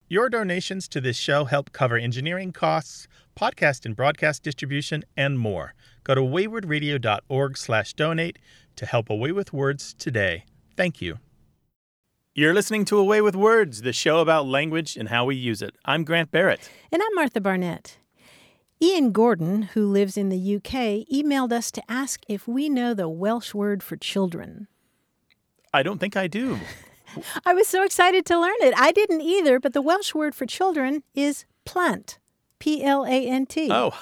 Your donations to this show help cover engineering costs, podcast and broadcast distribution, and more. Go to waywardradio.org/donate to help Away with Words today. Thank you. You're listening to Away with Words, the show about language and how we use it. I'm Grant Barrett. And I'm Martha Barnett. Ian Gordon, who lives in the UK, emailed us to ask if we know the Welsh word for children. I don't think I do. I was so excited to learn it. I didn't either, but the Welsh word for children is plant. Plant. Oh.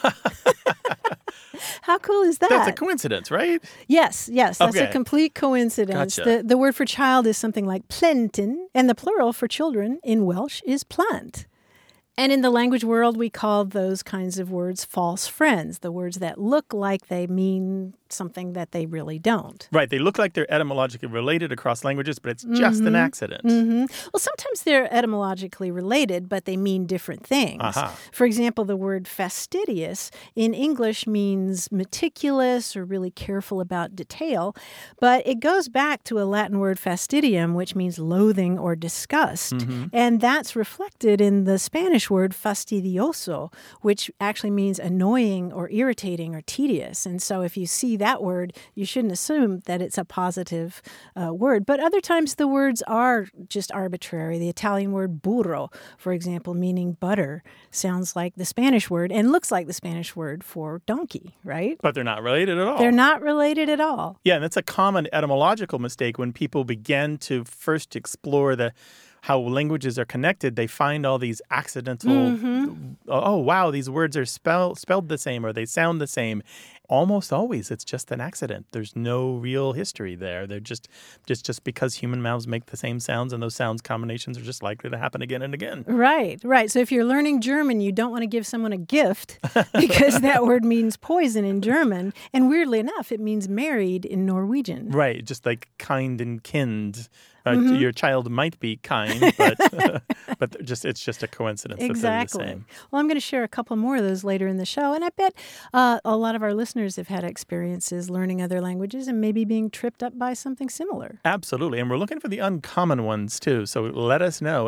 How cool is that? That's a coincidence, right? Yes. That's Okay. a complete coincidence. Gotcha. The word for child is something like plentyn, and the plural for children in Welsh is plant. And in the language world, we call those kinds of words false friends, the words that look like they mean something that they really don't. Right. They look like they're etymologically related across languages, but it's just an accident. Mm-hmm. Well, sometimes they're etymologically related, but they mean different things. Aha. For example, the word fastidious in English means meticulous or really careful about detail, but it goes back to a Latin word fastidium, which means loathing or disgust. And that's reflected in the Spanish word fastidioso, which actually means annoying or irritating or tedious. And so if you see that word, you shouldn't assume that it's a positive word. But other times the words are just arbitrary. The Italian word burro, for example, meaning butter, sounds like the Spanish word and looks like the Spanish word for donkey, right? But they're not related at all. They're not related at all. Yeah, and that's a common etymological mistake when people begin to first explore how languages are connected. They find all these accidental, oh, wow, these words are spelled the same or they sound the same. Almost always, it's just an accident. There's no real history there. They're just because human mouths make the same sounds, and those sounds combinations are just likely to happen again and again. Right. So if you're learning German, you don't want to give someone a gift because that word means poison in German. And weirdly enough, it means married in Norwegian. Right, just like kind and kind. Your child might be kind, but it's just a coincidence that they're the same. Well, I'm going to share a couple more of those later in the show, and I bet a lot of our listeners have had experiences learning other languages and maybe being tripped up by something similar. Absolutely, and we're looking for the uncommon ones too. So let us know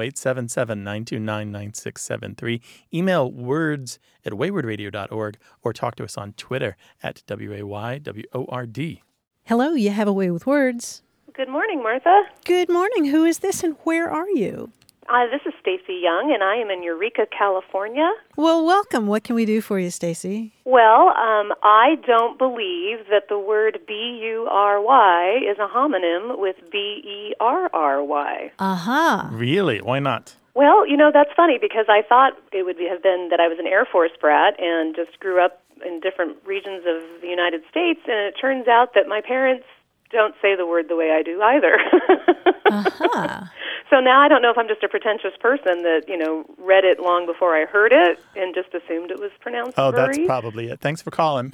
877-929-9673. Email words@waywardradio.org or talk to us on Twitter @WAYWORD. Hello, you have a way with words. Good morning, Martha. Good morning. Who is this and where are you? This is Stacy Young, and I am in Eureka, California. Well, welcome. What can we do for you, Stacy? Well, I don't believe that the word B-U-R-Y is a homonym with B-E-R-R-Y. Aha. Really? Why not? Well, that's funny because I thought it would have been that I was an Air Force brat and just grew up in different regions of the United States, and it turns out that my parents don't say the word the way I do either. Uh-huh. So now I don't know if I'm just a pretentious person that, read it long before I heard it and just assumed it was pronounced Oh, Bury. that's probably it. Thanks for calling.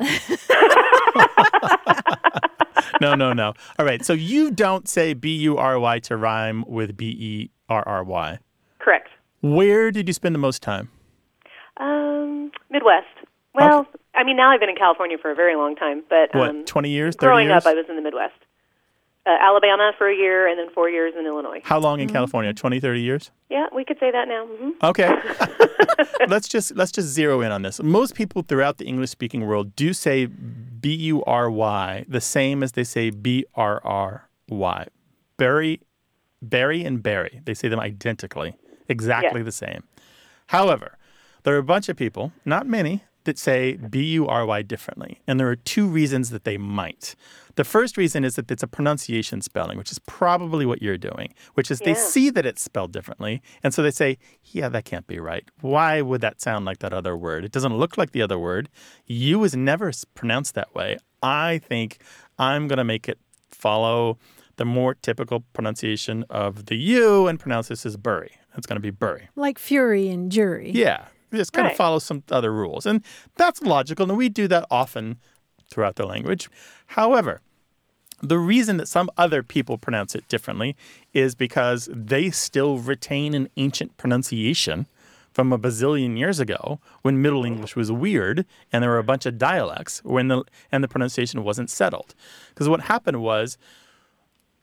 No. All right, so you don't say B-U-R-Y to rhyme with B-E-R-R-Y. Correct. Where did you spend the most time? Midwest. Well, Okay. I mean, now I've been in California for a very long time, but 20 years, 30 growing years? up, I was in the Midwest. Alabama for a year and then 4 years in Illinois. How long in California? 20, 30 years? Yeah, we could say that now. Mm-hmm. Okay. Let's just zero in on this. Most people throughout the English-speaking world do say B-U-R-Y the same as they say B-R-R-Y. Berry and berry. They say them identically, exactly the same. However, there are a bunch of people, not many, that say B-U-R-Y differently. And there are two reasons that they might. The first reason is that it's a pronunciation spelling, which is probably what you're doing, which is they see that it's spelled differently. And so they say, yeah, that can't be right. Why would that sound like that other word? It doesn't look like the other word. U is never pronounced that way. I think I'm going to make it follow the more typical pronunciation of the U and pronounce this as bury. It's going to be bury. Like fury and jury. Yeah. Just kind of follow some other rules. And that's logical, and we do that often throughout the language. However, the reason that some other people pronounce it differently is because they still retain an ancient pronunciation from a bazillion years ago when Middle English was weird and there were a bunch of dialects and the pronunciation wasn't settled. Because what happened was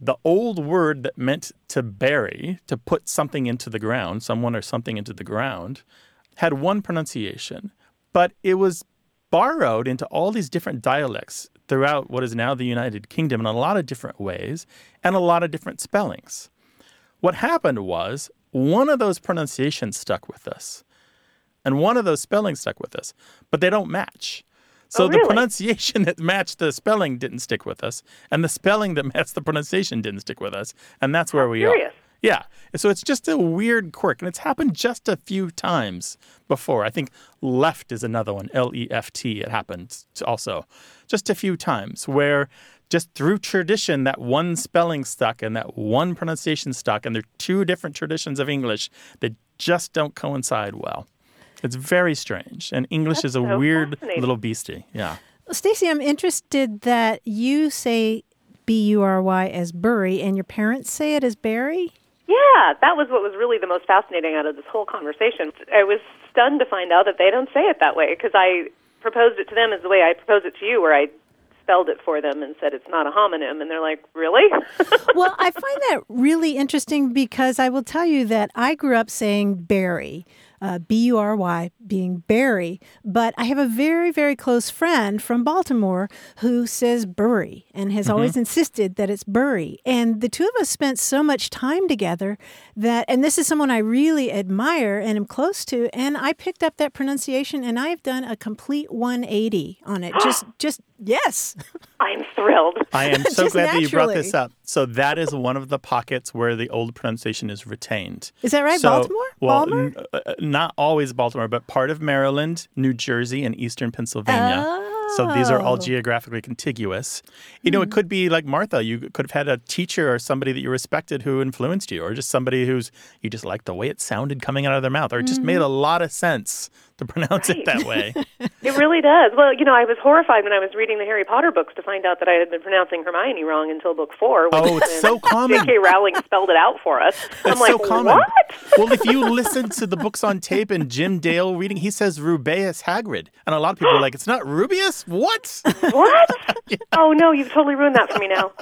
the old word that meant to bury, to put something into the ground, someone or something into the ground, had one pronunciation. But it was borrowed into all these different dialects throughout what is now the United Kingdom in a lot of different ways and a lot of different spellings. What happened was one of those pronunciations stuck with us and one of those spellings stuck with us, but they don't match. So the pronunciation that matched the spelling didn't stick with us, and the spelling that matched the pronunciation didn't stick with us, and that's where we are. Yeah. So it's just a weird quirk, and it's happened just a few times before. I think left is another one, L-E-F-T. It happened also just a few times where just through tradition, that one spelling stuck and that one pronunciation stuck, and they're two different traditions of English that just don't coincide well. It's very strange, and English is a weird little beastie. Yeah. Stacey, I'm interested that you say B-U-R-Y as bury, and your parents say it as bury? Yeah, that was what was really the most fascinating out of this whole conversation. I was stunned to find out that they don't say it that way, because I proposed it to them as the way I proposed it to you, where I spelled it for them and said it's not a homonym, and they're like, really? Well, I find that really interesting because I will tell you that I grew up saying bury. B-U-R-Y, being Barry. But I have a very, very close friend from Baltimore who says Bury and has always insisted that it's Bury. And the two of us spent so much time together that, and this is someone I really admire and am close to, and I picked up that pronunciation and I've done a complete 180 on it. Just yes. I'm thrilled. I am so glad that you brought this up. So that is one of the pockets where the old pronunciation is retained. Is that right? So, Baltimore? Not always Baltimore, but part of Maryland, New Jersey, and eastern Pennsylvania. So these are all geographically contiguous. You know, it could be like Martha. You could have had a teacher or somebody that you respected who influenced you, or just somebody you just liked the way it sounded coming out of their mouth, or it just made a lot of sense to pronounce it that way. It really does. Well, you know, I was horrified when I was reading the Harry Potter books to find out that I had been pronouncing Hermione wrong until book 4. Oh, it's so common. J.K. Rowling spelled it out for us. I'm like, so common. What? Well, if you listen to the books on tape and Jim Dale reading, he says Rubeus Hagrid. And a lot of people are like, it's not Rubeus? What? What? Yeah. Oh, no, you've totally ruined that for me now.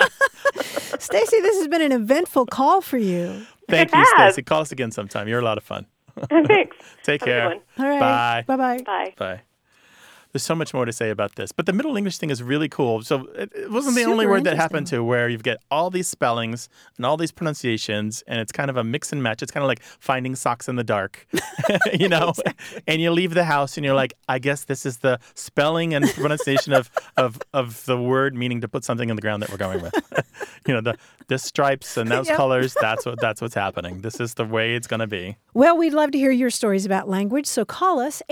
Stacey, this has been an eventful call for you. Thank you, Stacey. Call us again sometime. You're a lot of fun. Thanks. Take care. All right. Bye. Bye-bye. Bye. Bye. There's so much more to say about this. But the Middle English thing is really cool. So it wasn't the Super only word that happened to where you get all these spellings and all these pronunciations, and it's kind of a mix and match. It's kind of like finding socks in the dark, you know? Exactly. And you leave the house and you're like, I guess this is the spelling and pronunciation of the word meaning to put something in the ground that we're going with. You know, the stripes and those colors, that's what's happening. This is the way it's going to be. Well, we'd love to hear your stories about language, so call us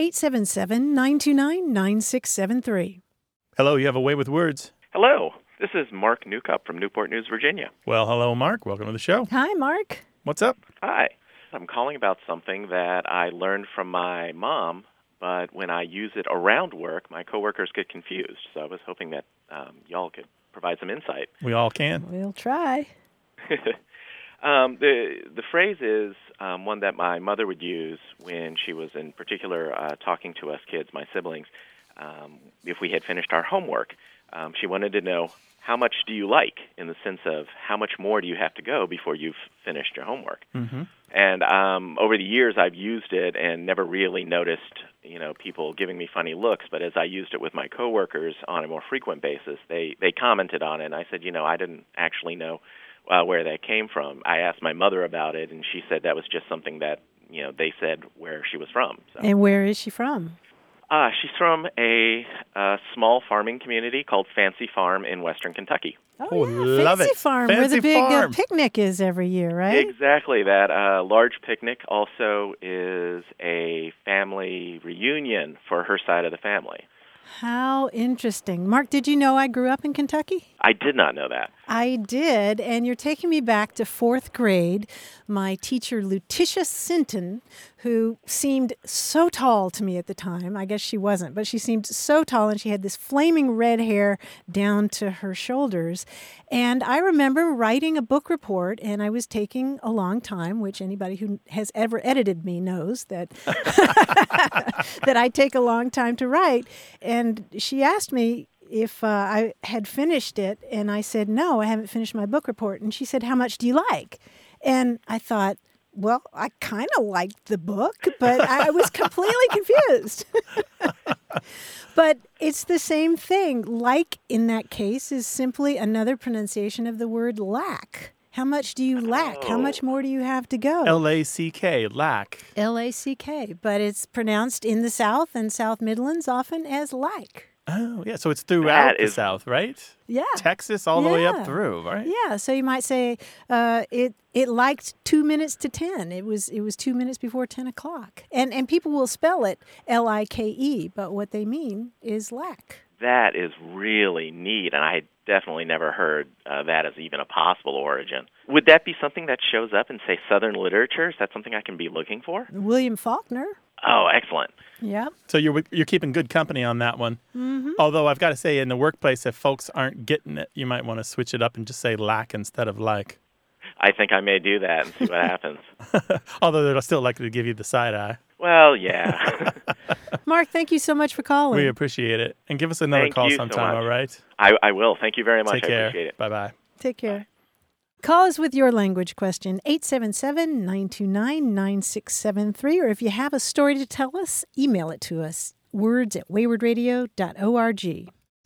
877-929-9673. Hello, you have a way with words. Hello, this is Mark Newcup from Newport News, Virginia. Well, hello, Mark. Welcome to the show. Hi, Mark. What's up? Hi. I'm calling about something that I learned from my mom, but when I use it around work, my coworkers get confused. So I was hoping that y'all could provide some insight. We all can. We'll try. The phrase is one that my mother would use when she was in particular talking to us kids, my siblings, if we had finished our homework. She wanted to know, how much do you like, in the sense of how much more do you have to go before you've finished your homework? Mm-hmm. And over the years, I've used it and never really noticed, you know, people giving me funny looks. But as I used it with my coworkers on a more frequent basis, they commented on it. And I said, you know, I didn't actually know where that came from. I asked my mother about it, and she said that was just something that, you know, they said where she was from. So. And where is she from? She's from a small farming community called Fancy Farm in western Kentucky. Oh, yeah, love Fancy it. Farm, Fancy where the big Farm. picnic is every year, right? Exactly. That large picnic also is a family reunion for her side of the family. How interesting. Mark, did you know I grew up in Kentucky? I did not know that. I did, and you're taking me back to 4th grade. My teacher, Letitia Sinton, who seemed so tall to me at the time. I guess she wasn't, but she seemed so tall, and she had this flaming red hair down to her shoulders. And I remember writing a book report, and I was taking a long time, which anybody who has ever edited me knows that that I take a long time to write. And she asked me, if I had finished it, and I said, no, I haven't finished my book report. And she said, how much do you like? And I thought, well, I kind of liked the book, but I was completely confused. But it's the same thing. Like in that case is simply another pronunciation of the word lack. How much do you lack? How much more do you have to go? L-A-C-K, lack. L-A-C-K, but it's pronounced in the South and South Midlands often as like. Oh, yeah. So it's throughout the is- South, right? Yeah. Texas all the way up Yeah. through, right? Yeah, so you might say it liked 2 minutes to 10. It was 2 minutes before 10 o'clock. And people will spell it L-I-K-E, but what they mean is lack. That is really neat, and I had definitely never heard that as even a possible origin. Would that be something that shows up in, say, Southern literature? Is that something I can be looking for? William Faulkner. Oh, excellent. Yeah. So you're keeping good company on that one. Mm-hmm. Although I've got to say, in the workplace, if folks aren't getting it, you might want to switch it up and just say lack instead of like. I think I may do that and see what happens. Although they're still likely to give you the side eye. Well, yeah. Mark, thank you so much for calling. We appreciate it. And give us another Thank call you so sometime, much. all right? I will. Thank you very much. Take I care. appreciate it. Bye-bye. Take care. Call us with your language question, 877-929-9673. Or if you have a story to tell us, email it to us, words@waywardradio.org.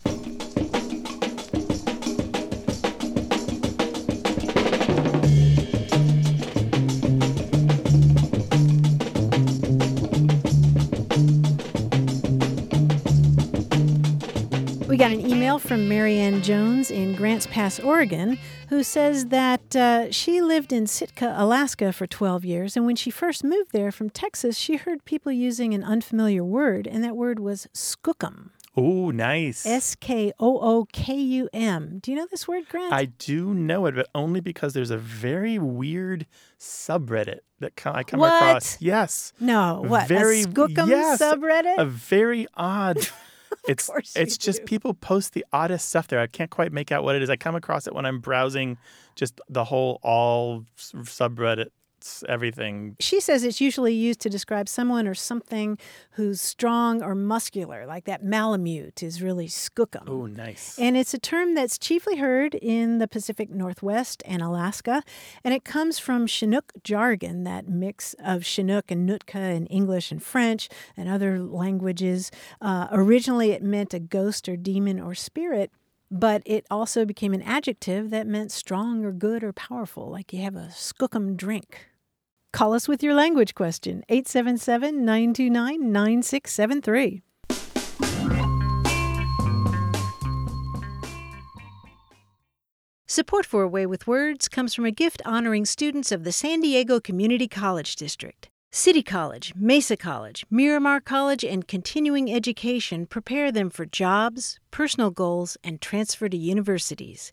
We got an email from Marianne Jones in Grants Pass, Oregon, who says that she lived in Sitka, Alaska for 12 years, and when she first moved there from Texas, she heard people using an unfamiliar word, and that word was skookum. Oh, nice. S-K-O-O-K-U-M. Do you know this word, Grant? I do know it, but only because there's a very weird subreddit that I come What? across. Yes. No, what? Very, a skookum yes, subreddit? A very odd. It's course you just do. people post the oddest stuff there. I can't quite make out what it is. I come across it when I'm browsing just the whole all subreddits, everything. She says it's usually used to describe someone or something who's strong or muscular, like that Malamute is really skookum. Oh, nice. And it's a term that's chiefly heard in the Pacific Northwest and Alaska, and it comes from Chinook jargon, that mix of Chinook and Nootka in English and French and other languages. Originally, it meant a ghost or demon or spirit, but it also became an adjective that meant strong or good or powerful, like you have a skookum drink. Call us with your language question, 877-929-9673. Support for A Way with Words comes from a gift honoring students of the San Diego Community College District. City College, Mesa College, Miramar College, and continuing education prepare them for jobs, personal goals, and transfer to universities.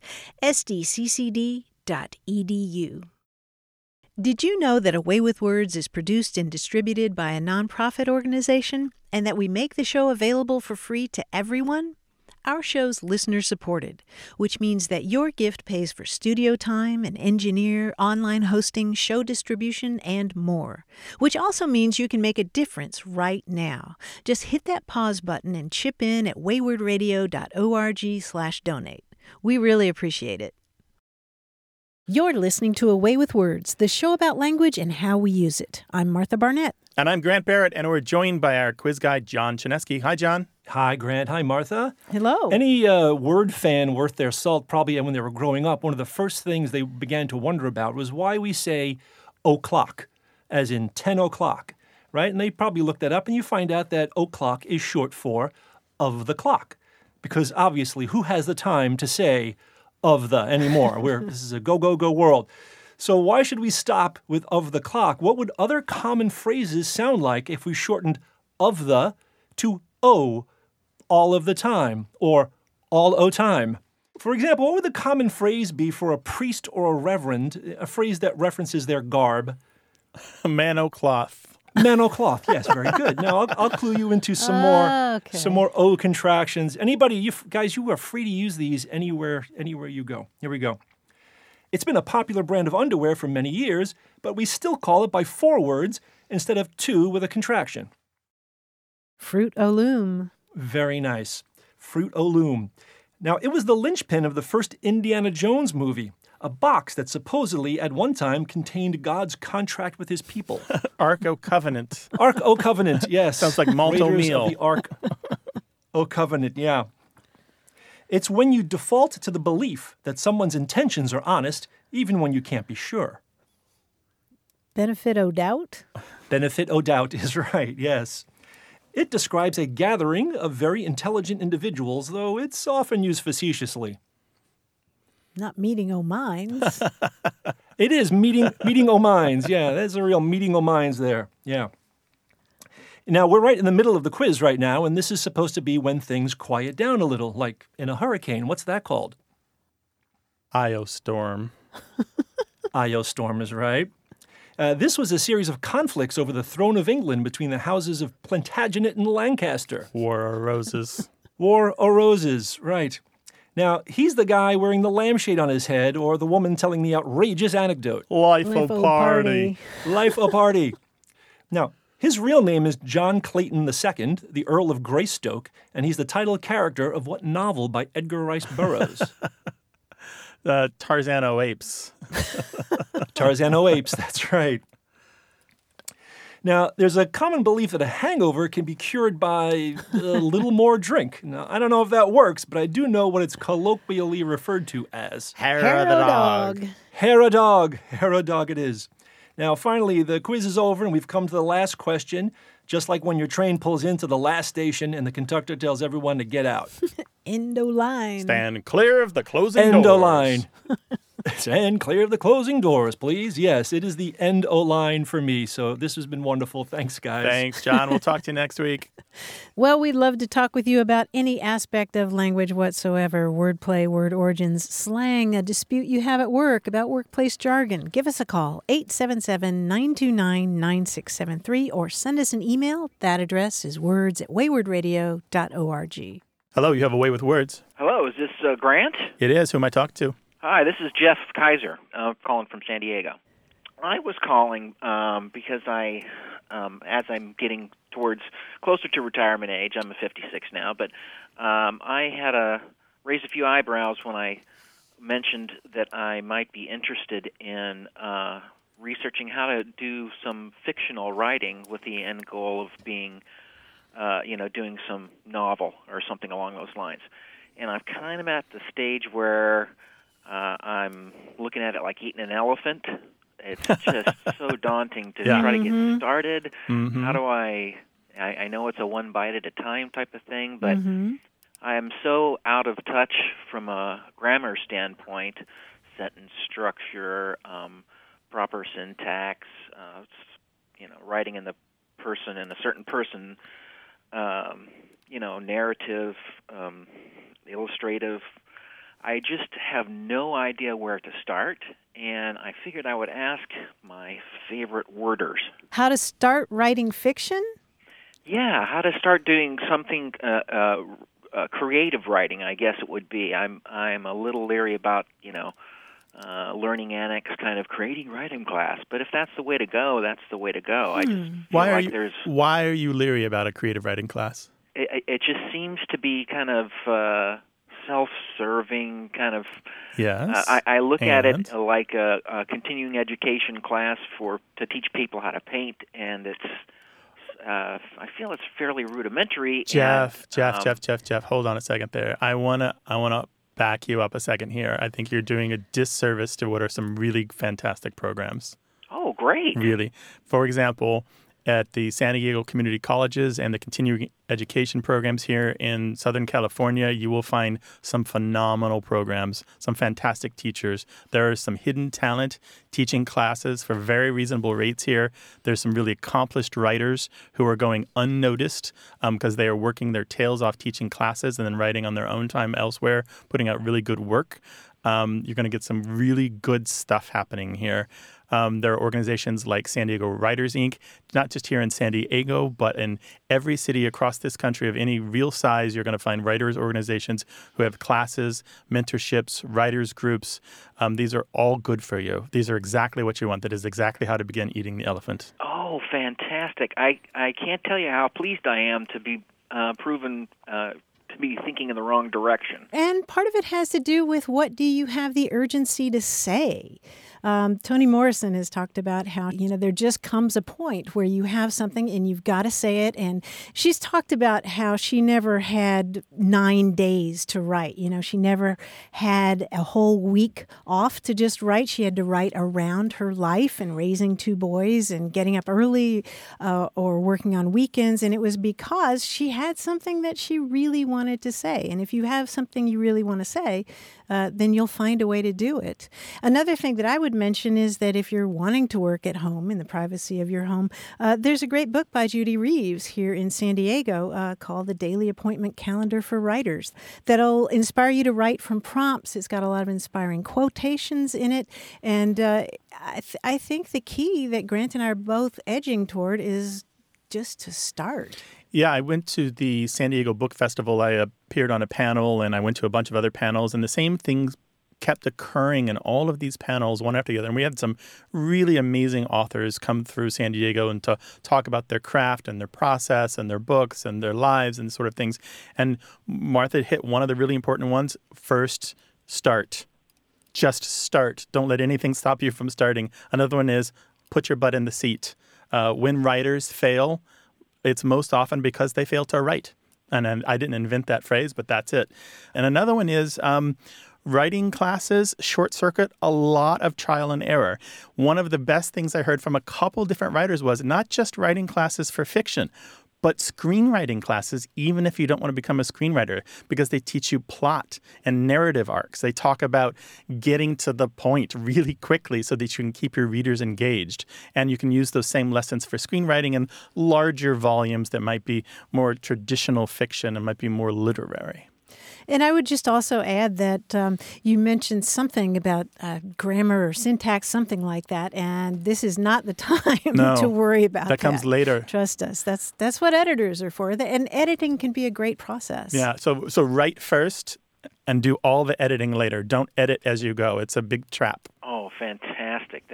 sdccd.edu. Did you know that A Way with Words is produced and distributed by a nonprofit organization, and that we make the show available for free to everyone? Our show's listener-supported, which means that your gift pays for studio time, an engineer, online hosting, show distribution, and more, which also means you can make a difference right now. Just hit that pause button and chip in at waywardradio.org/donate. We really appreciate it. You're listening to A Way with Words, the show about language and how we use it. I'm Martha Barnett. And I'm Grant Barrett, and we're joined by our quiz guy, John Chinesky. Hi, John. Hi, Grant. Hi, Martha. Hello. Any word fan worth their salt, probably when they were growing up, one of the first things they began to wonder about was why we say o'clock, as in 10 o'clock, right? And they probably looked that up, and you find out that o'clock is short for of the clock. Because obviously, who has the time to say of the anymore? This is a go, go, go world. So why should we stop with of the clock? What would other common phrases sound like if we shortened of the to o all of the time or all o time? For example, what would the common phrase be for a priest or a reverend, a phrase that references their garb? Manocloth. Manocloth, yes, very good. Now, I'll clue you into some more O contractions. Anybody, you guys, you are free to use these anywhere you go. Here we go. It's been a popular brand of underwear for many years, but we still call it by 4 words instead of 2 with a contraction. Fruit o' loom. Very nice. Fruit o' Loom. Now, it was the linchpin of the first Indiana Jones movie, a box that supposedly at one time contained God's contract with his people. Ark o' Covenant. Ark o' Covenant, yes. Sounds like malt Raiders meal. of the Ark o' Covenant, yeah. It's when you default to the belief that someone's intentions are honest, even when you can't be sure. Benefit o' doubt? Benefit o' doubt is right, yes. It describes a gathering of very intelligent individuals, though it's often used facetiously. Not meeting o' minds. It is meeting o' minds. Yeah, there's a real meeting o' minds there. Yeah. Now, we're right in the middle of the quiz right now, and this is supposed to be when things quiet down a little, like in a hurricane. What's that called? Io Storm. Io Storm is right. This was a series of conflicts over the throne of England between the houses of Plantagenet and Lancaster. War o' Roses. War o' Roses, right. Now, he's the guy wearing the lampshade on his head or the woman telling the outrageous anecdote. Life o' Life o' Party. Life o' Party. Now, his real name is John Clayton II, the Earl of Greystoke, and he's the title character of what novel by Edgar Rice Burroughs? Tarzan o' Apes. Tarzan o' Apes, that's right. Now, there's a common belief that a hangover can be cured by a little more drink. Now, I don't know if that works, but I do know what it's colloquially referred to as. Hair o' the dog. Hair a dog. Hair a dog it is. Now, finally, the quiz is over, and we've come to the last question, just like when your train pulls into the last station and the conductor tells everyone to get out. End o' line. Stand clear of the closing End doors. o' line. Stand clear of the closing doors, please. Yes, it is the end o' line for me. So this has been wonderful. Thanks, guys. Thanks, John. We'll talk to you next week. Well, we'd love to talk with you about any aspect of language whatsoever, wordplay, word origins, slang, a dispute you have at work, about workplace jargon. Give us a call, 877-929-9673, or send us an email. That address is words@waywardradio.org. Hello, you have a way with words. Hello, is this Grant? It is. Who am I talking to? Hi, this is Jeff Kaiser, calling from San Diego. I was calling because as I'm getting closer to retirement age, I'm 56 now, but I had raised a few eyebrows when I mentioned that I might be interested in researching how to do some fictional writing with the end goal of being, doing some novel or something along those lines. And I'm kind of at the stage where I'm looking at it like eating an elephant. It's just so daunting to try to get started. Mm-hmm. How do I know it's a one bite at a time type of thing, but I am so out of touch from a grammar standpoint, sentence structure, proper syntax, writing in a certain person, narrative, illustrative. I just have no idea where to start, and I figured I would ask my favorite worders. How to start writing fiction? Yeah, how to start doing something creative writing, I guess it would be. I'm a little leery about, learning annex kind of creating writing class, but if that's the way to go, that's the way to go. I just feel why are you leery about a creative writing class? It just seems to be kind of self-serving kind of. Yes. I look at it like a continuing education class to teach people how to paint, and it's. I feel it's fairly rudimentary. Jeff, hold on a second there. I wanna back you up a second here. I think you're doing a disservice to what are some really fantastic programs. Oh, great! Really, for example, at the San Diego Community Colleges and the continuing education programs here in Southern California, you will find some phenomenal programs, some fantastic teachers. There is some hidden talent teaching classes for very reasonable rates here. There's some really accomplished writers who are going unnoticed because they are working their tails off teaching classes and then writing on their own time elsewhere, putting out really good work. You're going to get some really good stuff happening here. There are organizations like San Diego Writers, Inc., not just here in San Diego, but in every city across this country of any real size. You're going to find writers organizations who have classes, mentorships, writers groups. These are all good for you. These are exactly what you want. That is exactly how to begin eating the elephant. Oh, fantastic. I can't tell you how pleased I am to be proven to be thinking in the wrong direction. And part of it has to do with what do you have the urgency to say? Toni Morrison has talked about how, there just comes a point where you have something and you've got to say it. And she's talked about how she never had 9 days to write. She never had a whole week off to just write. She had to write around her life and raising 2 boys and getting up early or working on weekends. And it was because she had something that she really wanted to say. And if you have something you really want to say, then you'll find a way to do it. Another thing that I would mention is that if you're wanting to work at home in the privacy of your home, there's a great book by Judy Reeves here in San Diego called The Daily Appointment Calendar for Writers that'll inspire you to write from prompts. It's got a lot of inspiring quotations in it. And I think the key that Grant and I are both edging toward is just to start. Yeah, I went to the San Diego Book Festival. I appeared on a panel, and I went to a bunch of other panels, and the same things kept occurring in all of these panels one after the other. And we had some really amazing authors come through San Diego and to talk about their craft and their process and their books and their lives and sort of things. And Martha hit one of the really important ones. First, start. Just start. Don't let anything stop you from starting. Another one is put your butt in the seat. When writers fail, it's most often because they fail to write. And I didn't invent that phrase, but that's it. And another one is writing classes short circuit a lot of trial and error. One of the best things I heard from a couple different writers was not just writing classes for fiction, but screenwriting classes, even if you don't want to become a screenwriter, because they teach you plot and narrative arcs. They talk about getting to the point really quickly so that you can keep your readers engaged. And you can use those same lessons for screenwriting in larger volumes that might be more traditional fiction and might be more literary. And I would just also add that you mentioned something about grammar or syntax, something like that, and this is not the time to worry about that. That comes later. Trust us. That's what editors are for. And editing can be a great process. Yeah, so write first and do all the editing later. Don't edit as you go. It's a big trap. Oh, fantastic.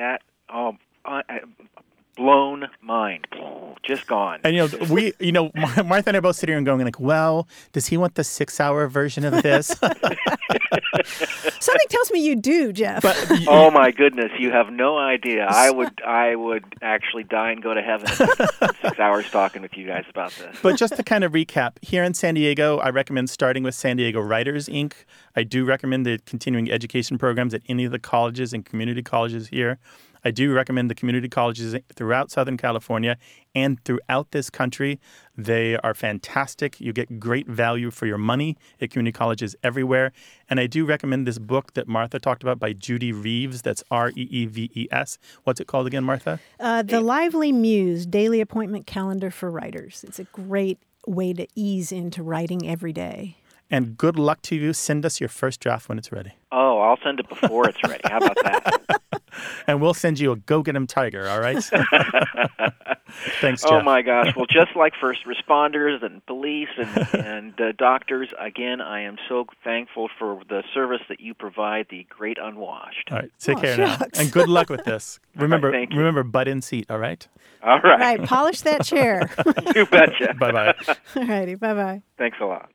Blown mind. Just gone. And, Martha and I are both sitting here and going like, well, does he want the 6-hour version of this? Something tells me you do, Jeff. Oh, my goodness. You have no idea. I would actually die and go to heaven in 6 hours talking with you guys about this. But just to kind of recap, here in San Diego, I recommend starting with San Diego Writers, Inc. I do recommend the continuing education programs at any of the colleges and community colleges here. I do recommend the community colleges throughout Southern California and throughout this country. They are fantastic. You get great value for your money at community colleges everywhere. And I do recommend this book that Martha talked about by Judy Reeves. That's Reeves. What's it called again, Martha? The Lively Muse, Daily Appointment Calendar for Writers. It's a great way to ease into writing every day. And good luck to you. Send us your first draft when it's ready. Oh, I'll send it before it's ready. How about that? And we'll send you a Go Get 'em Tiger, all right? Thanks, Jeff. Oh, my gosh. Well, just like first responders and police and doctors, again, I am so thankful for the service that you provide the great unwashed. All right. Take care now. And good luck with this. Remember, butt in seat, all right? All right. Right. Polish that chair. You betcha. Bye-bye. All righty. Bye-bye. Thanks a lot.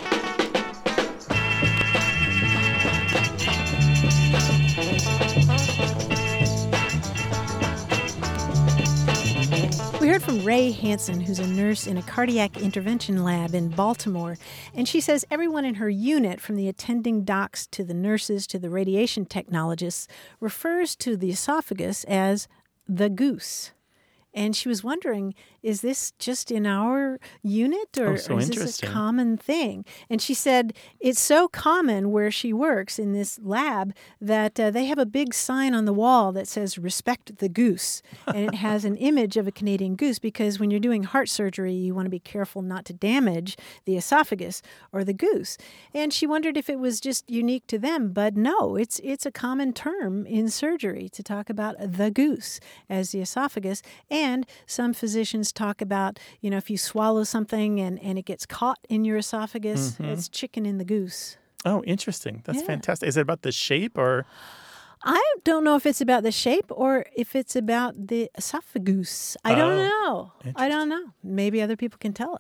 We heard from Ray Hansen, who's a nurse in a cardiac intervention lab in Baltimore, and she says everyone in her unit, from the attending docs to the nurses to the radiation technologists, refers to the esophagus as the goose. And she was wondering, is this just in our unit or is this a common thing? And she said it's so common where she works in this lab that they have a big sign on the wall that says, "Respect the goose." And it has an image of a Canadian goose because when you're doing heart surgery, you want to be careful not to damage the esophagus or the goose. And she wondered if it was just unique to them. But no, it's a common term in surgery to talk about the goose as the esophagus. And some physicians talk about, if you swallow something and it gets caught in your esophagus, it's chicken in the goose. Oh, interesting. That's fantastic. Is it about the shape or? I don't know if it's about the shape or if it's about the esophagus. I don't know. Maybe other people can tell us.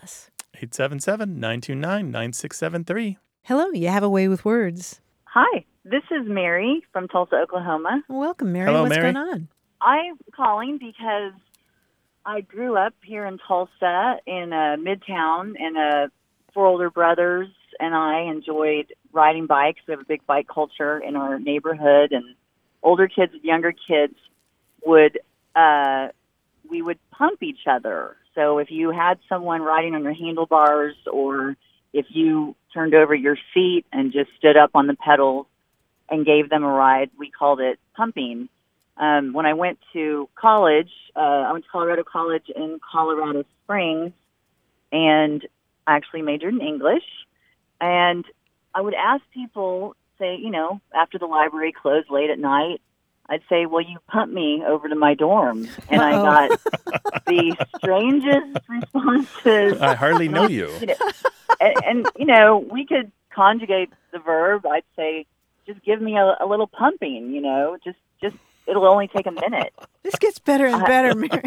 877-929-9673. Hello, you have a way with words. Hi, this is Mary from Tulsa, Oklahoma. Welcome, Mary. Hello, What's Mary. going on? I'm calling because I grew up here in Tulsa in Midtown, and 4 older brothers and I enjoyed riding bikes. We have a big bike culture in our neighborhood, and older kids and younger kids we would pump each other. So if you had someone riding on your handlebars, or if you turned over your seat and just stood up on the pedals and gave them a ride, we called it pumping. When I went to college, I went to Colorado College in Colorado Springs, and I actually majored in English. And I would ask people, say, after the library closed late at night, I'd say, will you pump me over to my dorm? And I got the strangest responses. I hardly know you. And we could conjugate the verb. I'd say, just give me a little pumping, just it'll only take a minute. This gets better and better, Mary.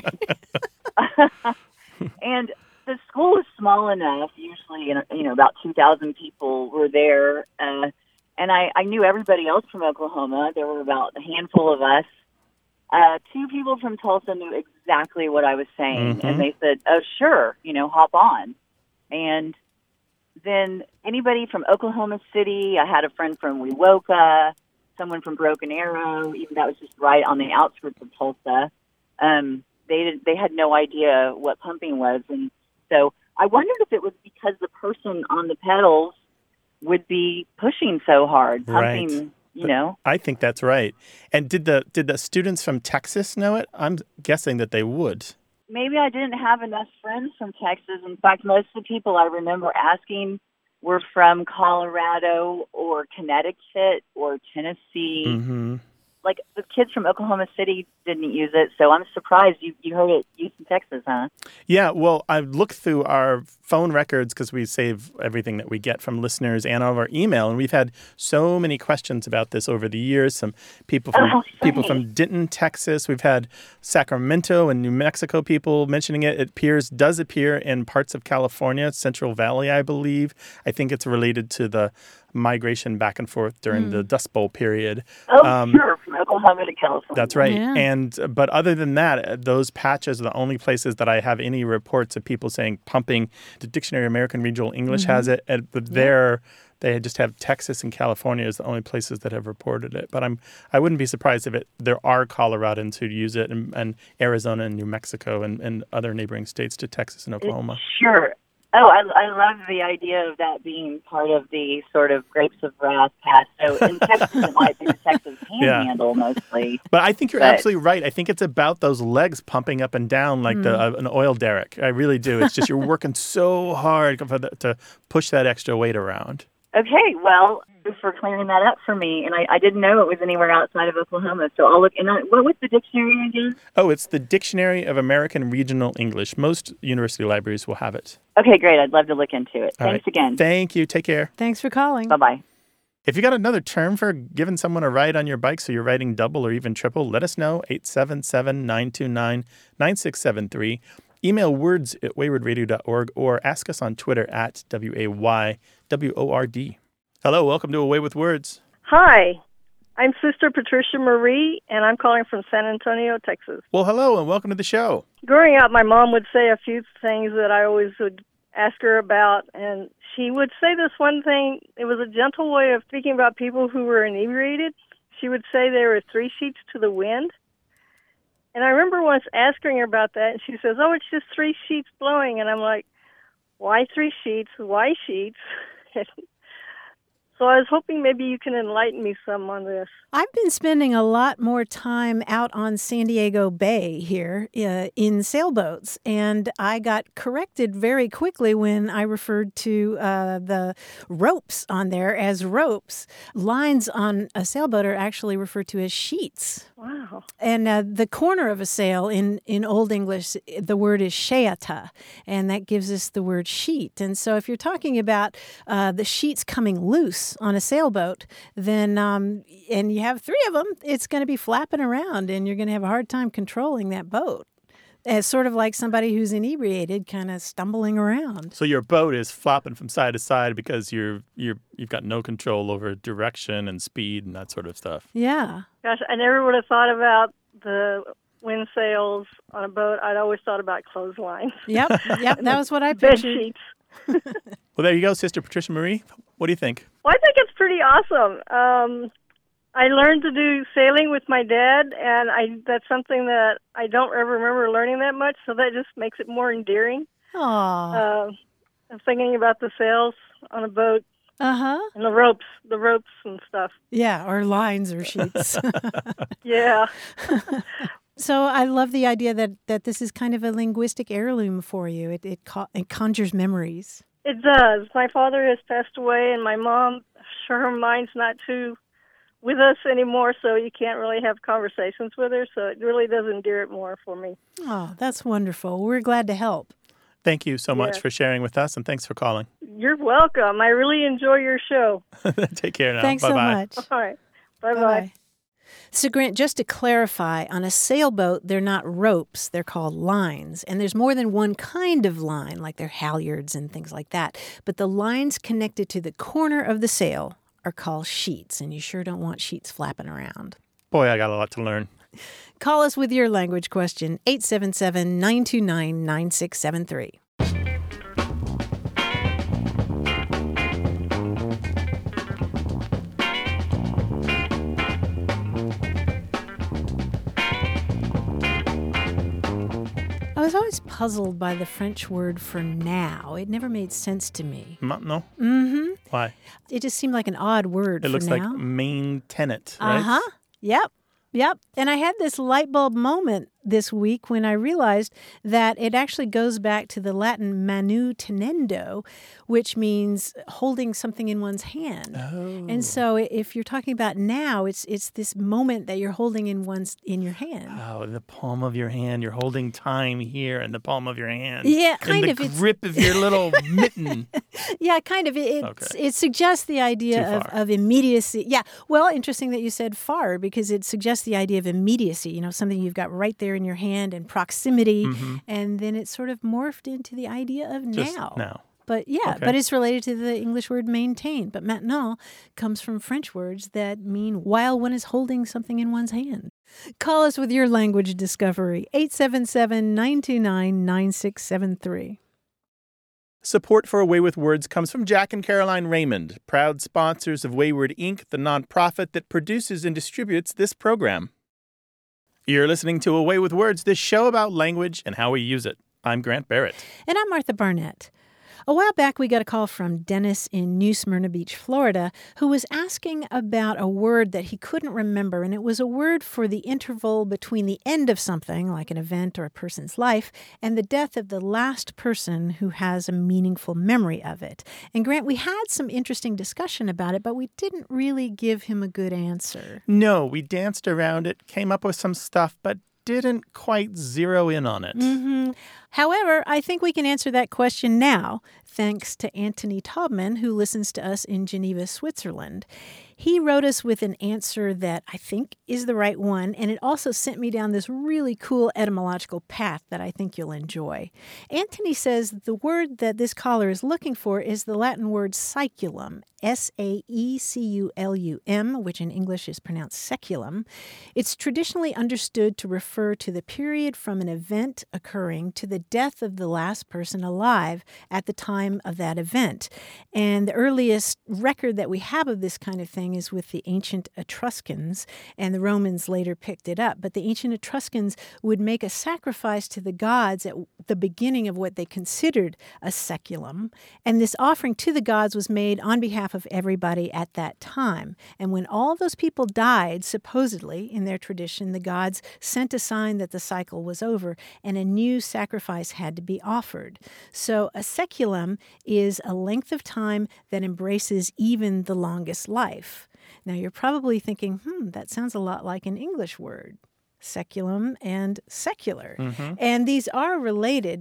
And the school is small enough, usually, about 2,000 people were there. And I knew everybody else from Oklahoma. There were about a handful of us. 2 people from Tulsa knew exactly what I was saying. Mm-hmm. And they said, oh, sure, hop on. And then anybody from Oklahoma City, I had a friend from Wewoka, someone from Broken Arrow, even that was just right on the outskirts of Tulsa. They had no idea what pumping was. And so I wondered if it was because the person on the pedals would be pushing so hard, pumping, right. I think that's right. And did the students from Texas know it? I'm guessing that they would. Maybe I didn't have enough friends from Texas. In fact, most of the people I remember asking were from Colorado or Connecticut or Tennessee. Mm-hmm. Like, the kids from Oklahoma City didn't use it, so I'm surprised you heard it used in Texas, huh? Yeah, well, I've looked through our phone records because we save everything that we get from listeners and all of our email, and we've had so many questions about this over the years. Some people from Denton, Texas. We've had Sacramento and New Mexico people mentioning it. It does appear in parts of California, Central Valley, I believe. I think it's related to the migration back and forth during the Dust Bowl period. Oh, sure, from Oklahoma to California. That's right. Yeah. But other than that, those patches are the only places that I have any reports of people saying pumping. The Dictionary of American Regional English has it, but they just have Texas and California as the only places that have reported it. But I wouldn't be surprised if there are Coloradans who use it, and Arizona and New Mexico and other neighboring states to Texas and Oklahoma. Sure. Oh, I love the idea of that being part of the sort of Grapes of Wrath past. So in Texas, it might be the Texas Panhandle mostly. But I think you're absolutely right. I think it's about those legs pumping up and down like an oil derrick. I really do. It's just you're working so hard to push that extra weight around. Okay, well, thanks for clearing that up for me. And I didn't know it was anywhere outside of Oklahoma. So I'll look. And what was the dictionary again? Oh, it's the Dictionary of American Regional English. Most university libraries will have it. Okay, great. I'd love to look into it. All Thanks right. again. Thank you. Take care. Thanks for calling. Bye-bye. If you got another term for giving someone a ride on your bike so you're riding double or even triple, let us know. 877-929-9673. Email words@waywordradio.org or ask us on Twitter @WAYWORD. Hello, welcome to Away with Words. Hi, I'm Sister Patricia Marie, and I'm calling from San Antonio, Texas. Well, hello, and welcome to the show. Growing up, my mom would say a few things that I always would ask her about, and she would say this one thing. It was a gentle way of speaking about people who were inebriated. She would say there were 3 sheets to the wind. And I remember once asking her about that, and she says, oh, it's just 3 sheets blowing. And I'm like, why 3 sheets? Why sheets? So I was hoping maybe you can enlighten me some on this. I've been spending a lot more time out on San Diego Bay here in sailboats, and I got corrected very quickly when I referred to the ropes on there as ropes. Lines on a sailboat are actually referred to as sheets. Wow. And the corner of a sail in Old English, the word is sheata, and that gives us the word sheet. And so if you're talking about the sheets coming loose on a sailboat, then and you have 3 of them, it's going to be flapping around, and you're going to have a hard time controlling that boat. as sort of like somebody who's inebriated kind of stumbling around. So your boat is flopping from side to side because you've got no control over direction and speed and that sort of stuff. Yeah. Gosh, I never would have thought about the wind sails on a boat. I'd always thought about clotheslines. Yep, that was what I Bed pictured. sheets. Well, there you go, Sister Patricia Marie. What do you think? Well, I think it's pretty awesome. I learned to do sailing with my dad, and that's something that I don't ever remember learning that much, so that just makes it more endearing. Aww. I'm thinking about the sails on a boat. Uh-huh. And the ropes and stuff. Yeah, or lines or sheets. Yeah. So I love the idea that this is kind of a linguistic heirloom for you. It conjures memories. It does. My father has passed away, and my mom, her mind's not too with us anymore, so you can't really have conversations with her, so it really does endear it more for me. Oh, that's wonderful. We're glad to help. Thank you so much for sharing with us, and thanks for calling. You're welcome. I really enjoy your show. Take care now. Thanks Bye-bye. so much. All right. Bye-bye. So, Grant, just to clarify, on a sailboat, they're not ropes, they're called lines. And there's more than one kind of line, like they're halyards and things like that. But the lines connected to the corner of the sail are called sheets, and you sure don't want sheets flapping around. Boy, I got a lot to learn. Call us with your language question, 877-929-9673. I was always puzzled by the French word for now. It never made sense to me. No? Mm-hmm. Why? It just seemed like an odd word It for looks now. like main tenant, right? Uh-huh. Yep. And I had this light bulb moment this week when I realized that it actually goes back to the Latin manu tenendo, which means holding something in one's hand. Oh. And so if you're talking about now, it's this moment that you're holding in your hand. Oh, in the palm of your hand. You're holding time here in the palm of your hand. Yeah, kind in of. the grip of your little mitten. Yeah, kind of. It suggests the idea of immediacy. Yeah, well, interesting that you said far, because it suggests the idea of immediacy, something you've got right there in your hand and proximity, and then it sort of morphed into the idea of Just now. now. But but it's related to the English word maintain. But maintenant comes from French words that mean while one is holding something in one's hand. Call us with your language discovery, 877-929-9673. Support for A Way with Words comes from Jack and Caroline Raymond, proud sponsors of Wayward Inc., the nonprofit that produces and distributes this program. You're listening to A Way with Words, this show about language and how we use it. I'm Grant Barrett. And I'm Martha Barnett. A while back, we got a call from Dennis in New Smyrna Beach, Florida, who was asking about a word that he couldn't remember, and it was a word for the interval between the end of something, like an event or a person's life, and the death of the last person who has a meaningful memory of it. And Grant, we had some interesting discussion about it, but we didn't really give him a good answer. No, we danced around it, came up with some stuff, but didn't quite zero in on it. Mm-hmm. However, I think we can answer that question now, thanks to Anthony Taubman, who listens to us in Geneva, Switzerland. He wrote us with an answer that I think is the right one, and it also sent me down this really cool etymological path that I think you'll enjoy. Anthony says the word that this caller is looking for is the Latin word saeculum, S-A-E-C-U-L-U-M, which in English is pronounced seculum. It's traditionally understood to refer to the period from an event occurring to the death of the last person alive at the time of that event. And the earliest record that we have of this kind of thing is with the ancient Etruscans, and the Romans later picked it up. But the ancient Etruscans would make a sacrifice to the gods at the beginning of what they considered a seculum, and this offering to the gods was made on behalf of everybody at that time. And when all those people died, supposedly, in their tradition, the gods sent a sign that the cycle was over and a new sacrifice had to be offered. So a seculum is a length of time that embraces even the longest life. Now you're probably thinking, that sounds a lot like an English word. Seculum and secular. Mm-hmm. And these are related.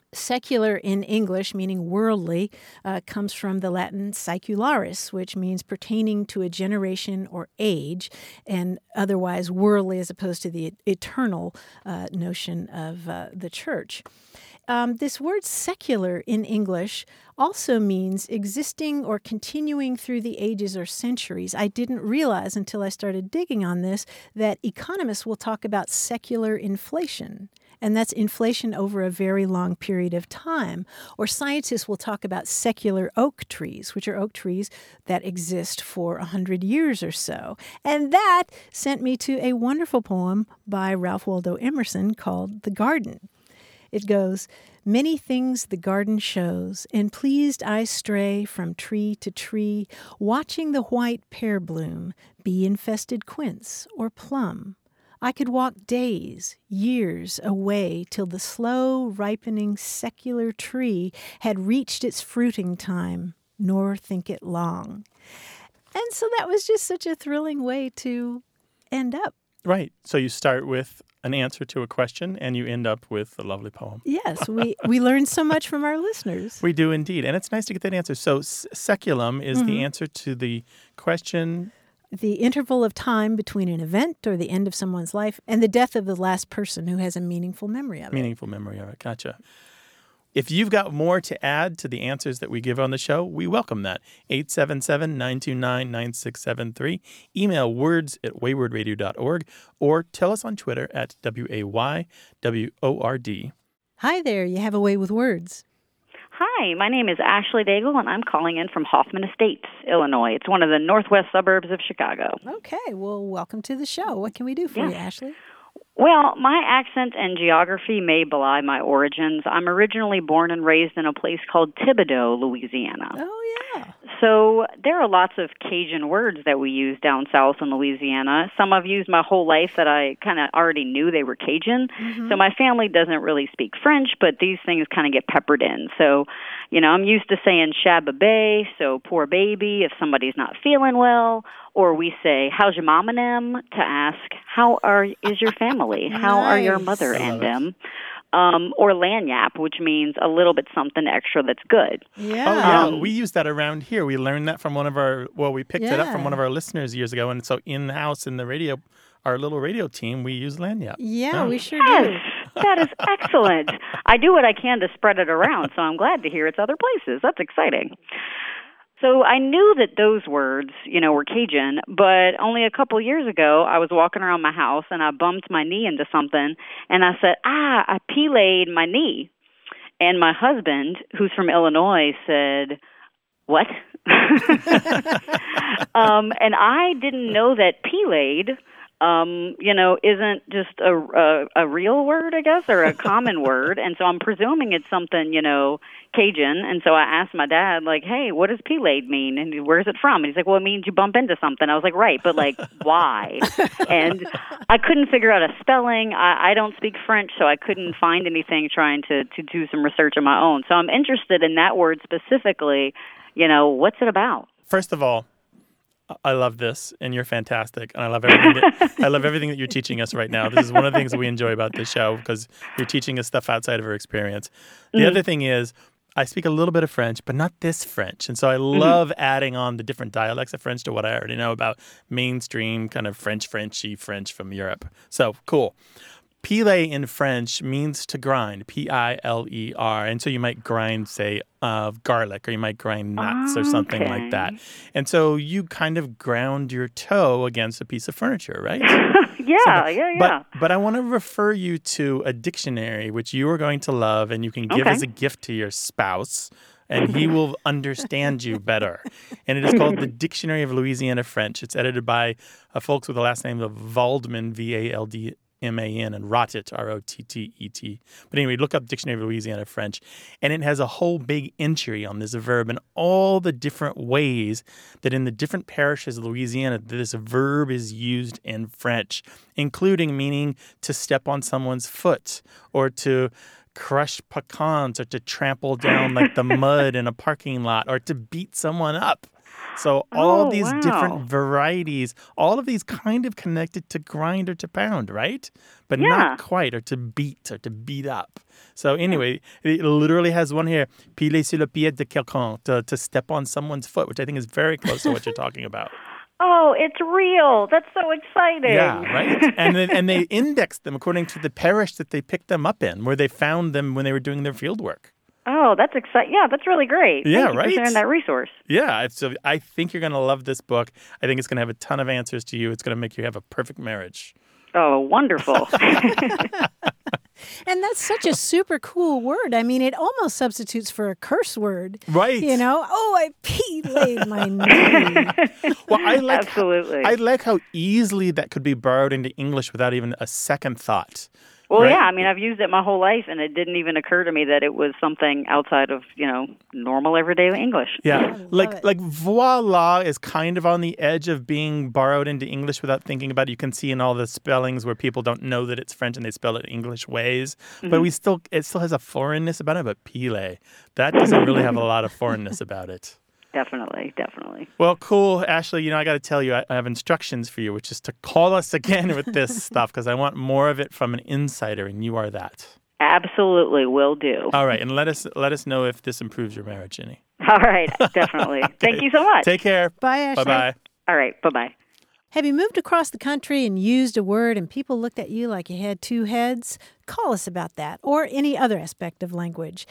Secular in English, meaning worldly, comes from the Latin secularis, which means pertaining to a generation or age, and otherwise worldly as opposed to the eternal notion of the church. This word secular in English also means existing or continuing through the ages or centuries. I didn't realize until I started digging on this that economists will talk about secular inflation. And that's inflation over a very long period of time. Or scientists will talk about secular oak trees, which are oak trees that exist for 100 years or so. And that sent me to a wonderful poem by Ralph Waldo Emerson called The Garden. It goes, "Many things the garden shows, and pleased I stray from tree to tree, watching the white pear bloom, bee-infested quince or plum. I could walk days, years away till the slow ripening secular tree had reached its fruiting time, nor think it long." And so that was just such a thrilling way to end up. Right. So you start with an answer to a question and you end up with a lovely poem. Yes, we learned so much from our listeners. We do indeed. And it's nice to get that answer. So seculum is the answer to the question. The interval of time between an event or the end of someone's life and the death of the last person who has a meaningful memory of it. Meaningful memory of it. Gotcha. If you've got more to add to the answers that we give on the show, we welcome that. 877-929-9673. Email words@waywordradio.org or tell us on Twitter at WAYWORD. Hi there, you have a way with words. Hi, my name is Ashley Daigle, and I'm calling in from Hoffman Estates, Illinois. It's one of the northwest suburbs of Chicago. Okay, well, welcome to the show. What can we do for you, Ashley? Well, my accent and geography may belie my origins. I'm originally born and raised in a place called Thibodaux, Louisiana. Oh, yeah. So there are lots of Cajun words that we use down south in Louisiana. Some I've used my whole life that I kind of already knew they were Cajun. So my family doesn't really speak French, but these things kind of get peppered in. So, you know, I'm used to saying shabba-bay, so poor baby, if somebody's not feeling well. Or we say, how's your mom and them, to ask, is your family? How are your mother and them? Or lanyap, which means a little bit something extra that's good. Yeah. We use that around here. We learned that from we picked it up from one of our listeners years ago. And so in-house in the radio, our little radio team, we use lanyap. Yeah, we sure do. That is excellent. I do what I can to spread it around, so I'm glad to hear it's other places. That's exciting. So I knew that those words, were Cajun, but only a couple years ago, I was walking around my house and I bumped my knee into something, and I said, I peelayed my knee. And my husband, who's from Illinois, said, what? And I didn't know that peelayed, isn't just a real word, I guess, or a common word. And so I'm presuming it's something, Cajun. And so I asked my dad, like, hey, what does peelayed mean? And where's it from? And he's like, well, it means you bump into something. I was like, right, but like, why? And I couldn't figure out a spelling. I don't speak French, so I couldn't find anything trying to do some research on my own. So I'm interested in that word specifically. What's it about? First of all, I love this, and you're fantastic, and I love everything that you're teaching us right now. This is one of the things that we enjoy about this show, because you're teaching us stuff outside of our experience. The other thing is, I speak a little bit of French, but not this French, and so I love adding on the different dialects of French to what I already know about mainstream kind of Frenchy French from Europe. So, cool. Pilé in French means to grind, P-I-L-E-R. And so you might grind, say, garlic, or you might grind nuts or something like that. And so you kind of ground your toe against a piece of furniture, right? Yeah. But I want to refer you to a dictionary, which you are going to love and you can give as a gift to your spouse, and he will understand you better. And it is called the Dictionary of Louisiana French. It's edited by folks with the last name of Valdman, V-A-L-D-M-A-N, and Rottet, R-O-T-T-E-T. But anyway, look up Dictionary of Louisiana French, and it has a whole big entry on this verb and all the different ways that in the different parishes of Louisiana this verb is used in French, including meaning to step on someone's foot or to crush pecans or to trample down like the mud in a parking lot or to beat someone up. So all Oh, these wow. different varieties, all of these kind of connected to grind or to pound, right? But Yeah. not quite, or to beat up. So anyway, it literally has one here, piler sur le pied de quelqu'un, to step on someone's foot, which I think is very close to what you're talking about. Oh, it's real. That's so exciting. Yeah, right? And they indexed them according to the parish that they picked them up in, where they found them when they were doing their field work. Oh, that's exciting. Yeah, that's really great. Yeah, Thank you right? for sharing that resource. Yeah, so I think you're going to love this book. I think it's going to have a ton of answers to you. It's going to make you have a perfect marriage. Oh, wonderful. And that's such a super cool word. I mean, it almost substitutes for a curse word. Right. You know, I laid my knee. Well, Absolutely. I like how easily that could be borrowed into English without even a second thought. Well, right? yeah, I mean, I've used it my whole life, and it didn't even occur to me that it was something outside of, normal everyday English. Yeah, love it. like voila is kind of on the edge of being borrowed into English without thinking about it. You can see in all the spellings where people don't know that it's French and they spell it English ways. But it still has a foreignness about it. But pile, that doesn't really have a lot of foreignness about it. Definitely. Well, cool. Ashley, I got to tell you, I have instructions for you, which is to call us again with this stuff because I want more of it from an insider, and you are that. Absolutely, will do. All right, and let us know if this improves your marriage, Ginny. All right, definitely. Thank you so much. Take care. Bye, Ashley. Bye-bye. All right, bye-bye. Have you moved across the country and used a word and people looked at you like you had two heads? Call us about that or any other aspect of language.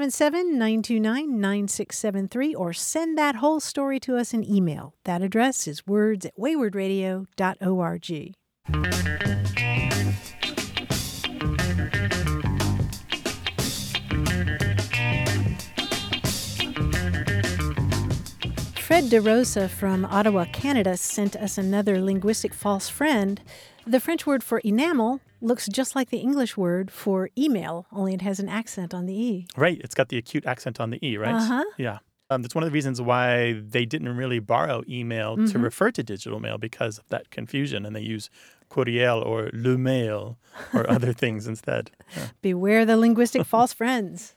877-929-9673 or send that whole story to us in email. That address is words@waywardradio.org. Fred DeRosa from Ottawa, Canada, sent us another linguistic false friend. The French word for enamel looks just like the English word for email, only it has an accent on the E. Right. It's got the acute accent on the E, right? Uh-huh. Yeah. That's one of the reasons why they didn't really borrow email to refer to digital mail because of that confusion, and they use courriel or le mail or other things instead. Yeah. Beware the linguistic false friends.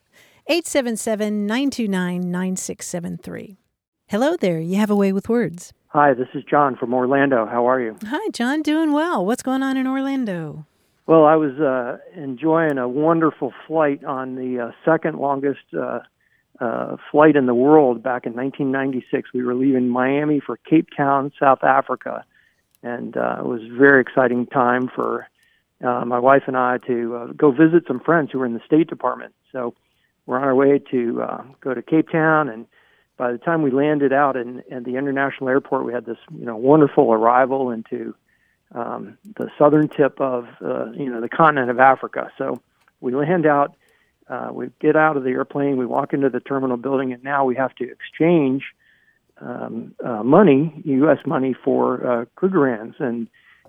877-929-9673. Hello there. You have a way with words. Hi, this is John from Orlando. How are you? Hi, John. Doing well. What's going on in Orlando? Well, I was enjoying a wonderful flight on the second longest flight in the world back in 1996. We were leaving Miami for Cape Town, South Africa, and it was a very exciting time for my wife and I to go visit some friends who were in the State Department. So we're on our way to go to Cape Town, and by the time we landed out at the international airport, we had this wonderful arrival into the southern tip of the continent of Africa. So we land out, we get out of the airplane, we walk into the terminal building, and now we have to exchange money, U.S. money, for Krugerrands, and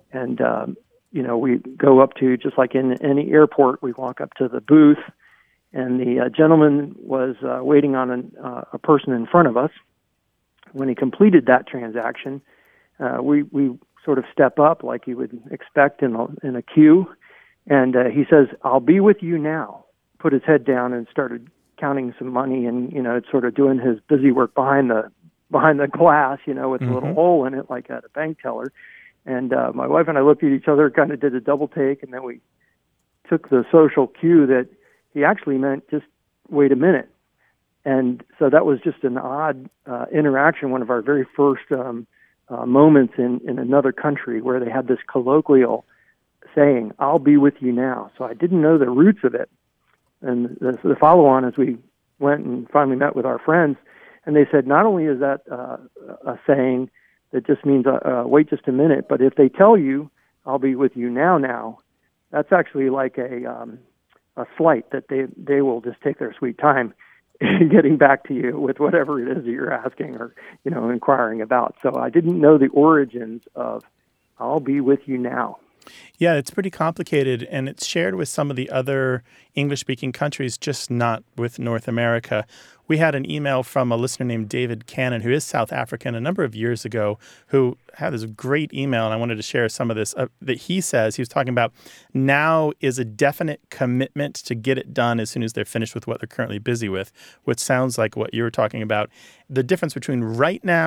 we go up to, just like in any airport, we walk up to the booth. And the gentleman was waiting on a person in front of us. When he completed that transaction, we sort of step up like you would expect in a queue. And he says, "I'll be with you now." Put his head down and started counting some money, and sort of doing his busy work behind the glass, with a little hole in it, like at a bank teller. And my wife and I looked at each other, kind of did a double take, and then we took the social cue that he actually meant just wait a minute. And so that was just an odd interaction, one of our very first moments in another country where they had this colloquial saying, "I'll be with you now." So I didn't know the roots of it. And the follow-on as we went and finally met with our friends, and they said not only is that a saying that just means wait just a minute, but if they tell you, "I'll be with you now," that's actually like a flight that they will just take their sweet time getting back to you with whatever it is that you're asking or inquiring about. So I didn't know the origins of "I'll be with you now." Yeah, it's pretty complicated, and it's shared with some of the other English-speaking countries, just not with North America. We had an email from a listener named David Cannon, who is South African, a number of years ago, who had this great email, and I wanted to share some of this, that he says, he was talking about now is a definite commitment to get it done as soon as they're finished with what they're currently busy with, which sounds like what you were talking about. The difference between right now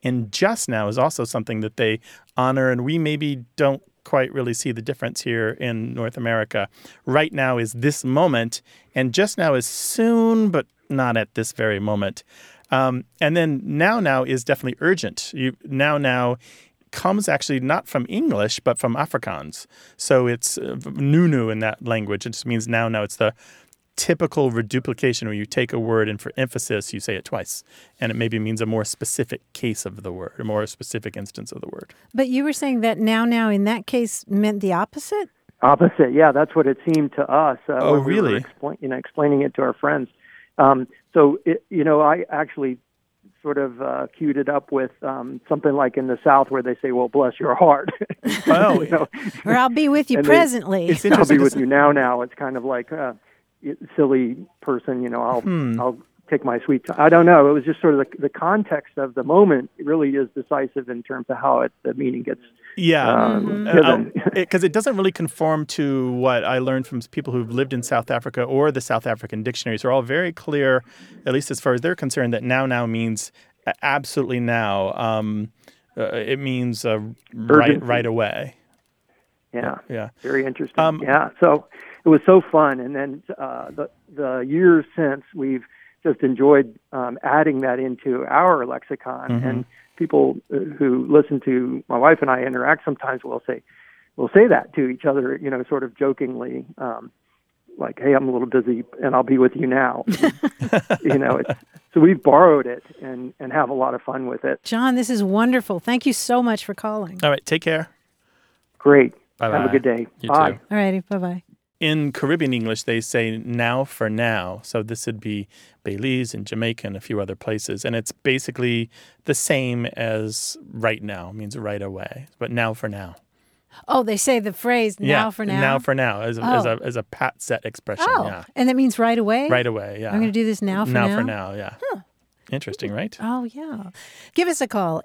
And just now is also something that they honor, and we maybe don't quite really see the difference here in North America. Right now is this moment, and just now is soon, but not at this very moment. And then now is definitely urgent. Now comes actually not from English, but from Afrikaans. So it's nunu in that language. It just means now. It's the typical reduplication where you take a word and for emphasis, you say it twice. And it maybe means a more specific case of the word, a more specific instance of the word. But you were saying that now in that case meant the opposite? Opposite, yeah. That's what it seemed to us. Really? We were explaining it to our friends. I actually sort of queued it up with something like in the South where they say, well, bless your heart. Oh, or I'll be with you presently. It's I'll interesting. be with you now. It's kind of like silly person, I'll take my sweet time. I don't know. It was just sort of the context of the moment really is decisive in terms of how the meaning gets given. Because it doesn't really conform to what I learned from people who've lived in South Africa or the South African dictionaries. They're all very clear, at least as far as they're concerned, that now means absolutely now. It means right away. Yeah. Very interesting. So it was so fun. And then the years since, we've just enjoyed adding that into our lexicon. Mm-hmm. And people who listen to my wife and I interact sometimes will say that to each other, sort of jokingly, like, hey, I'm a little busy and I'll be with you now. So we've borrowed it and have a lot of fun with it. John, this is wonderful. Thank you so much for calling. All right. Take care. Great. Bye-bye. Have a good day. You Bye. too. All righty. Bye-bye. In Caribbean English, they say now for now. So this would be Belize and Jamaica and a few other places. And it's basically the same as right now. It means right away. But now for now. Oh, they say the phrase now for now? Now for now as a pat set expression. Oh, yeah. And that means right away? Right away, yeah. I'm going to do this now for now? Now for now, yeah. Huh. Interesting, right? Oh, yeah. Give us a call,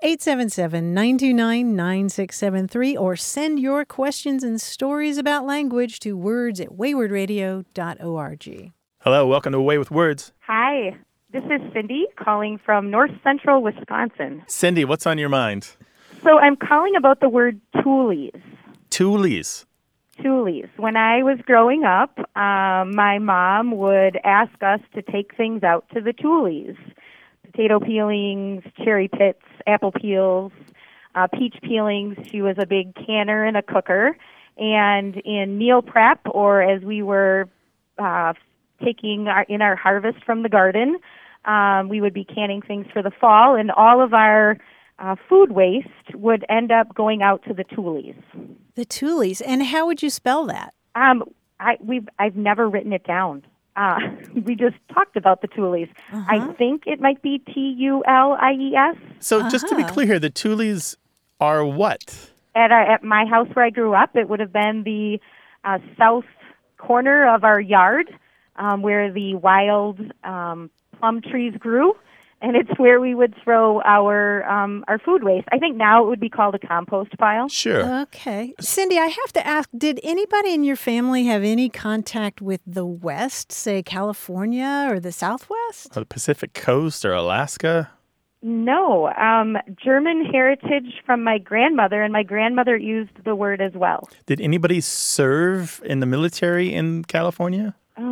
877-929-9673, or send your questions and stories about language to words@waywardradio.org. Hello, welcome to Away with Words. Hi, this is Cindy calling from North Central Wisconsin. Cindy, what's on your mind? So I'm calling about the word toolies. Toolies. Toolies. When I was growing up, my mom would ask us to take things out to the toolies. Potato peelings, cherry pits, apple peels, peach peelings. She was a big canner and a cooker. And in meal prep, or as we were taking in our harvest from the garden, we would be canning things for the fall, and all of our food waste would end up going out to the toolies. The toolies. And how would you spell that? I've never written it down. We just talked about the toolies. I think it might be Tulies. So just to be clear here, the toolies are what? At my house where I grew up, it would have been the south corner of our yard where the wild plum trees grew. And it's where we would throw our food waste. I think now it would be called a compost pile. Sure. Okay. Cindy, I have to ask, did anybody in your family have any contact with the West, say California or the Southwest? Or the Pacific Coast or Alaska? No. German heritage from my grandmother, and my grandmother used the word as well. Did anybody serve in the military in California?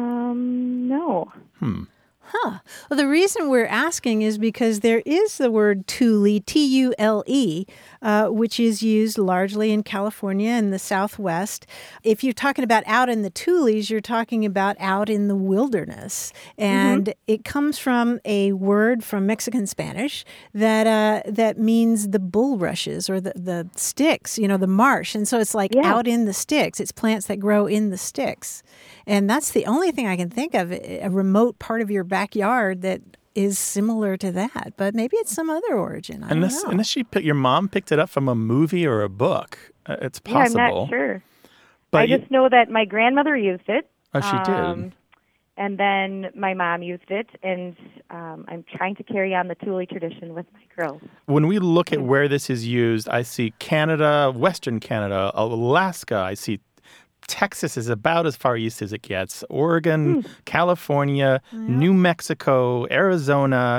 No. Huh. Well, the reason we're asking is because there is the word tule, T-U-L-E, which is used largely in California and the Southwest. If you're talking about out in the tules, you're talking about out in the wilderness. And it comes from a word from Mexican Spanish that means the bulrushes or the sticks, the marsh. And so it's like out in the sticks. It's plants that grow in the sticks. And that's the only thing I can think of, a remote part of your backyard that is similar to that. But maybe it's some other origin. I don't know. Unless your mom picked it up from a movie or a book. It's possible. Yeah, I'm not sure. But I just know that my grandmother used it. Oh, she did. And then my mom used it, and I'm trying to carry on the tule tradition with my girls. When we look at where this is used, I see Canada, Western Canada, Alaska. I see Texas is about as far east as it gets. Oregon, California, New Mexico, Arizona,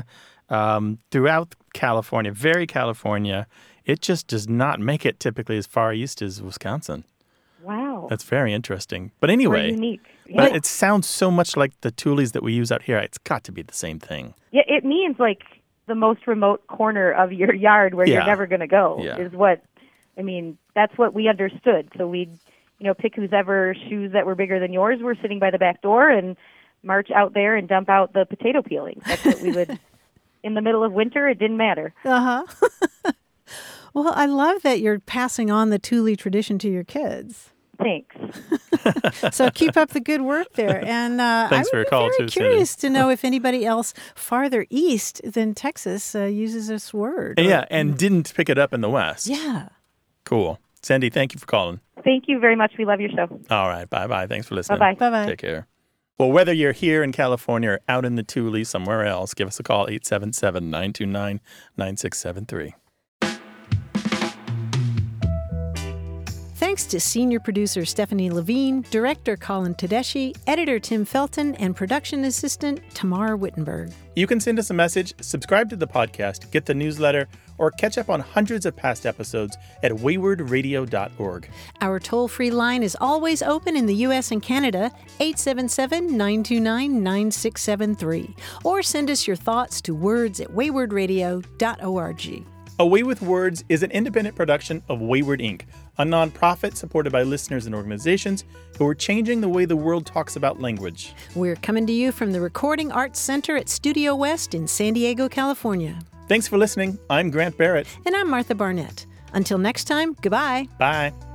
throughout California, very California. It just does not make it typically as far east as Wisconsin. Wow. That's very interesting. But anyway, unique. Yeah. but it sounds so much like the tules that we use out here. It's got to be the same thing. Yeah, it means like the most remote corner of your yard where you're never going to go is what, I mean, that's what we understood. So we'd, pick whose ever shoes that were bigger than yours were sitting by the back door and march out there and dump out the potato peelings. That's what we would, in the middle of winter, it didn't matter. Uh-huh. Well, I love that you're passing on the Thule tradition to your kids. Thanks. So keep up the good work there. And Thanks for your call, too, I'm curious to know if anybody else farther east than Texas uses this word. Yeah, and didn't pick it up in the West. Yeah. Cool. Sandy, thank you for calling. Thank you very much. We love your show. All right. Bye-bye. Thanks for listening. Bye-bye. Bye-bye. Take care. Well, whether you're here in California or out in the Thule somewhere else, give us a call, 877-929-9673. Thanks to senior producer Stephanie Levine, director Colin Tedeschi, editor Tim Felton, and production assistant Tamar Wittenberg. You can send us a message, subscribe to the podcast, get the newsletter, or catch up on hundreds of past episodes at waywardradio.org. Our toll-free line is always open in the U.S. and Canada, 877-929-9673. Or send us your thoughts to words@waywardradio.org. A Way with Words is an independent production of Wayward Inc., a nonprofit supported by listeners and organizations who are changing the way the world talks about language. We're coming to you from the Recording Arts Center at Studio West in San Diego, California. Thanks for listening. I'm Grant Barrett. And I'm Martha Barnett. Until next time, goodbye. Bye.